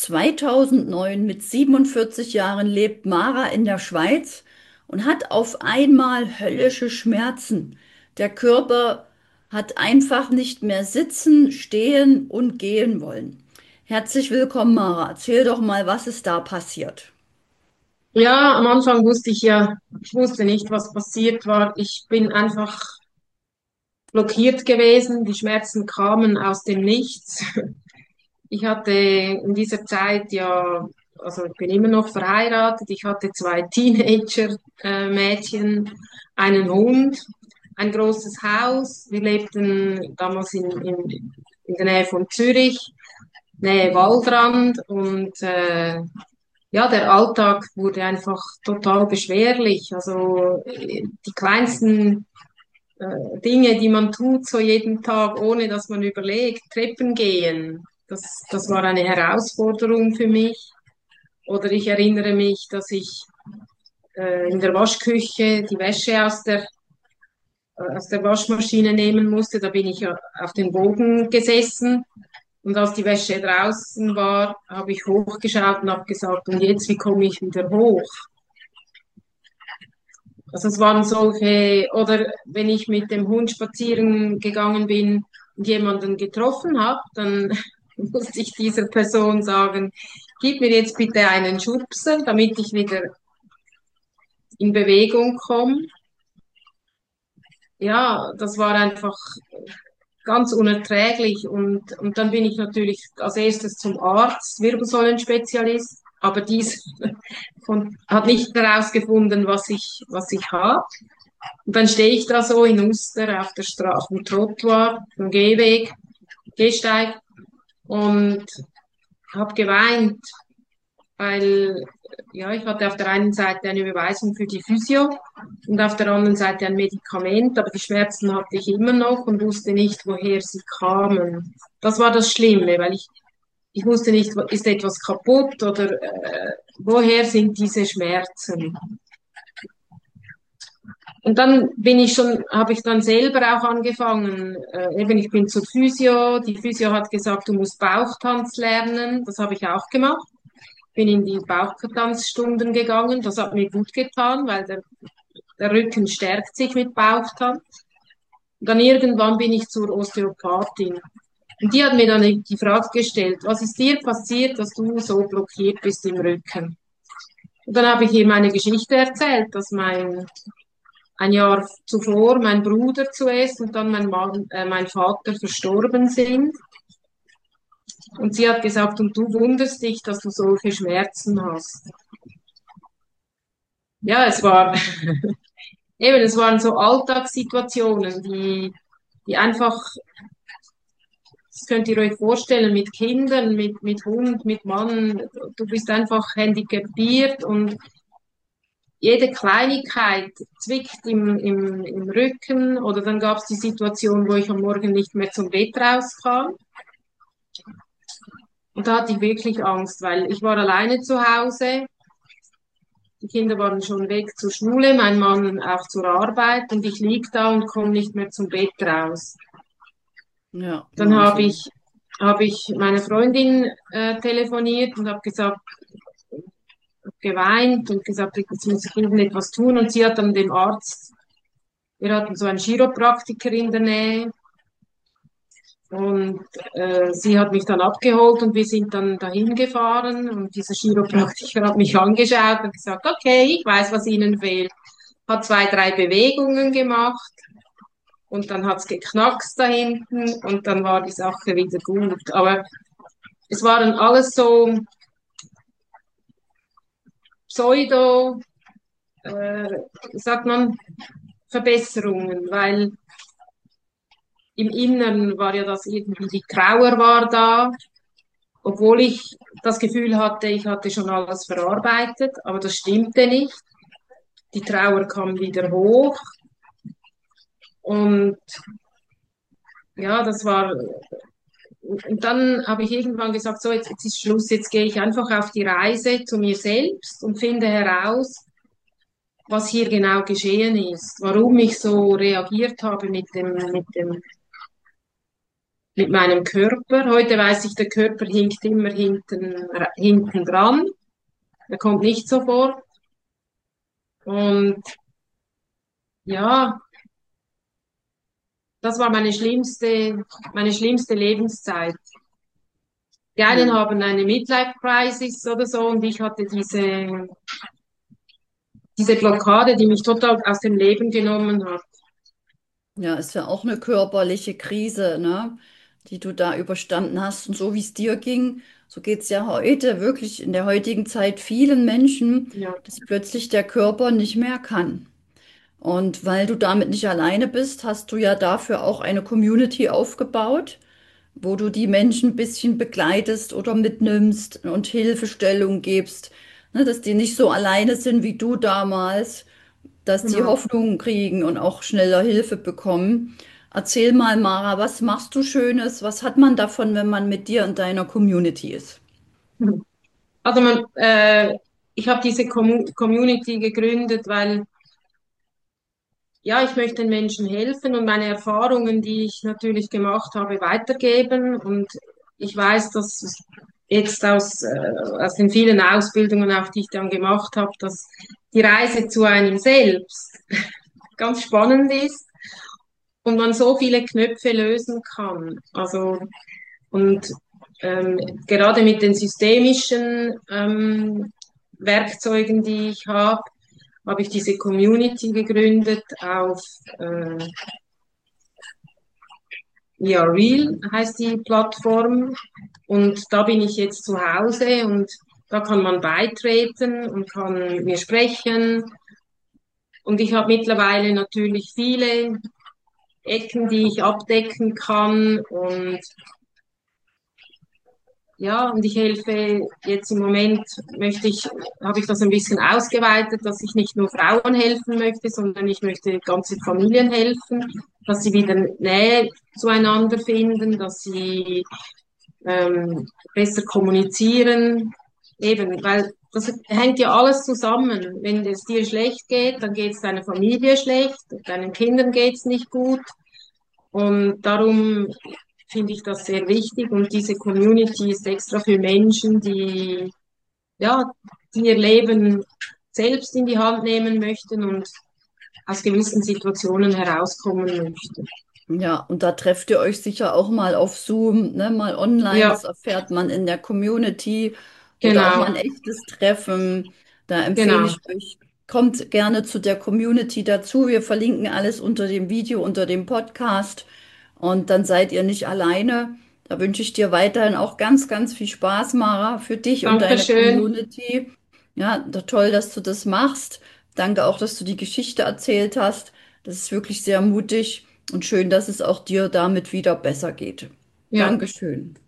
2009 mit 47 Jahren lebt Mara in der Schweiz und hat auf einmal höllische Schmerzen. Der Körper hat einfach nicht mehr sitzen, stehen und gehen wollen. Herzlich willkommen, Mara. Erzähl doch mal, was ist da passiert? Ja, am Anfang wusste ich wusste nicht, was passiert war. Ich bin einfach blockiert gewesen. Die Schmerzen kamen aus dem Nichts. Ich hatte in dieser Zeit ja, also ich bin immer noch verheiratet. Ich hatte zwei Teenager-Mädchen, einen Hund, ein großes Haus. Wir lebten damals in der Nähe von Zürich, Nähe Waldrand und ja, der Alltag wurde einfach total beschwerlich. Also die kleinsten Dinge, die man tut, so jeden Tag, ohne dass man überlegt, Treppen gehen, das war eine Herausforderung für mich. Oder ich erinnere mich, dass ich in der Waschküche die Wäsche aus der Waschmaschine nehmen musste. Da bin ich ja auf den Boden gesessen. Und als die Wäsche draußen war, habe ich hochgeschaut und habe gesagt, und jetzt, wie komme ich wieder hoch? Also es waren solche, oder wenn ich mit dem Hund spazieren gegangen bin und jemanden getroffen habe, dann musste ich dieser Person sagen, gib mir jetzt bitte einen Schubser, damit ich wieder in Bewegung komme. Ja, das war einfach ganz unerträglich und dann bin ich natürlich als erstes zum Arzt, Wirbelsäulenspezialist, aber dies hat nicht herausgefunden, was ich habe. Und dann stehe ich da so in Uster auf der Straße, auf dem Trottoir, am Gehweg, Gehsteig und habe geweint, weil ja, ich hatte auf der einen Seite eine Überweisung für die Physio und auf der anderen Seite ein Medikament, aber die Schmerzen hatte ich immer noch und wusste nicht, woher sie kamen. Das war das Schlimme, weil ich wusste nicht, ist etwas kaputt oder woher sind diese Schmerzen? Und dann habe ich dann selber auch angefangen, eben ich bin zur Physio, die Physio hat gesagt, du musst Bauchtanz lernen, das habe ich auch gemacht, bin in die Bauchtanzstunden gegangen, das hat mir gut getan, weil der Rücken stärkt sich mit Bauchtanz. Und dann irgendwann bin ich zur Osteopathin. Und die hat mir dann die Frage gestellt, was ist dir passiert, dass du so blockiert bist im Rücken? Und dann habe ich ihr meine Geschichte erzählt, dass ein Jahr zuvor mein Bruder zuerst und dann mein Vater verstorben sind. Und sie hat gesagt, und du wunderst dich, dass du solche Schmerzen hast. Ja, es waren so Alltagssituationen, die einfach, das könnt ihr euch vorstellen, mit Kindern, mit Hund, mit Mann, du bist einfach handicapiert und jede Kleinigkeit zwickt im Rücken oder dann gab es die Situation, wo ich am Morgen nicht mehr zum Bett rauskam. Und da hatte ich wirklich Angst, weil ich war alleine zu Hause. Die Kinder waren schon weg zur Schule, mein Mann auch zur Arbeit und ich lieg da und komme nicht mehr zum Bett raus. Ja, Dann Wahnsinn. habe ich meine Freundin telefoniert und habe gesagt, geweint und gesagt, jetzt muss ich irgendetwas tun. Und sie hat dann dem Arzt, wir hatten so einen Chiropraktiker in der Nähe, und sie hat mich dann abgeholt und wir sind dann dahin gefahren und dieser Chiropraktiker hat mich angeschaut und gesagt, okay, ich weiß, was Ihnen fehlt. Hat zwei, drei Bewegungen gemacht und dann hat's geknackst da hinten und dann war die Sache wieder gut. Aber es waren alles so Pseudo, äh, wie sagt man, Verbesserungen, weil im Inneren war ja das irgendwie, die Trauer war da, obwohl ich das Gefühl hatte, ich hatte schon alles verarbeitet, aber das stimmte nicht. Die Trauer kam wieder hoch und ja, und dann habe ich irgendwann gesagt, so, jetzt ist Schluss, jetzt gehe ich einfach auf die Reise zu mir selbst und finde heraus, was hier genau geschehen ist, warum ich so reagiert habe mit dem mit meinem Körper. Heute weiß ich, der Körper hinkt immer hinten dran. Er kommt nicht sofort. Und ja, das war meine schlimmste Lebenszeit. Die einen Ja. haben eine Midlife-Crisis oder so und ich hatte diese Blockade, die mich total aus dem Leben genommen hat. Ja, ist ja auch eine körperliche Krise, ne, die du da überstanden hast. Und so wie es dir ging, so geht es ja heute wirklich in der heutigen Zeit vielen Menschen, Ja. dass plötzlich der Körper nicht mehr kann. Und weil du damit nicht alleine bist, hast du ja dafür auch eine Community aufgebaut, wo du die Menschen ein bisschen begleitest oder mitnimmst und Hilfestellung gibst, ne, dass die nicht so alleine sind wie du damals, dass die Genau. Hoffnung kriegen und auch schneller Hilfe bekommen. Erzähl mal, Mara, was machst du Schönes? Was hat man davon, wenn man mit dir in deiner Community ist? Also ich habe diese Community gegründet, weil ja, ich möchte den Menschen helfen und meine Erfahrungen, die ich natürlich gemacht habe, weitergeben. Und ich weiß, dass jetzt aus den vielen Ausbildungen, auch die ich dann gemacht habe, dass die Reise zu einem selbst ganz spannend ist und man so viele Knöpfe lösen kann. Also und ähm, gerade mit den systemischen Werkzeugen, die ich habe ich diese Community gegründet auf ja, Real heißt die Plattform. Und da bin ich jetzt zu Hause und da kann man beitreten und kann mir sprechen. Und ich habe mittlerweile natürlich viele Ecken, die ich abdecken kann. Und ja, und ich helfe jetzt im Moment habe ich das ein bisschen ausgeweitet, dass ich nicht nur Frauen helfen möchte, sondern ich möchte ganze Familien helfen, dass sie wieder Nähe zueinander finden, dass sie besser kommunizieren. Eben, weil das hängt ja alles zusammen. Wenn es dir schlecht geht, dann geht es deiner Familie schlecht, deinen Kindern geht es nicht gut. Und darum finde ich das sehr wichtig. Und diese Community ist extra für Menschen, ja, die ihr Leben selbst in die Hand nehmen möchten und aus gewissen Situationen herauskommen möchten. Ja, und da trefft ihr euch sicher auch mal auf Zoom, ne, mal online. Ja, Das erfährt man in der Community oder auch mal ein genau, echtes Treffen. Da empfehle genau. ich euch, kommt gerne zu der Community dazu. Wir verlinken alles unter dem Video, unter dem Podcast. Und dann seid ihr nicht alleine. Da wünsche ich dir weiterhin auch ganz, ganz viel Spaß, Mara, für dich und deine Dankeschön. Community. Ja, toll, dass du das machst. Danke auch, dass du die Geschichte erzählt hast. Das ist wirklich sehr mutig und schön, dass es auch dir damit wieder besser geht. Ja. Dankeschön.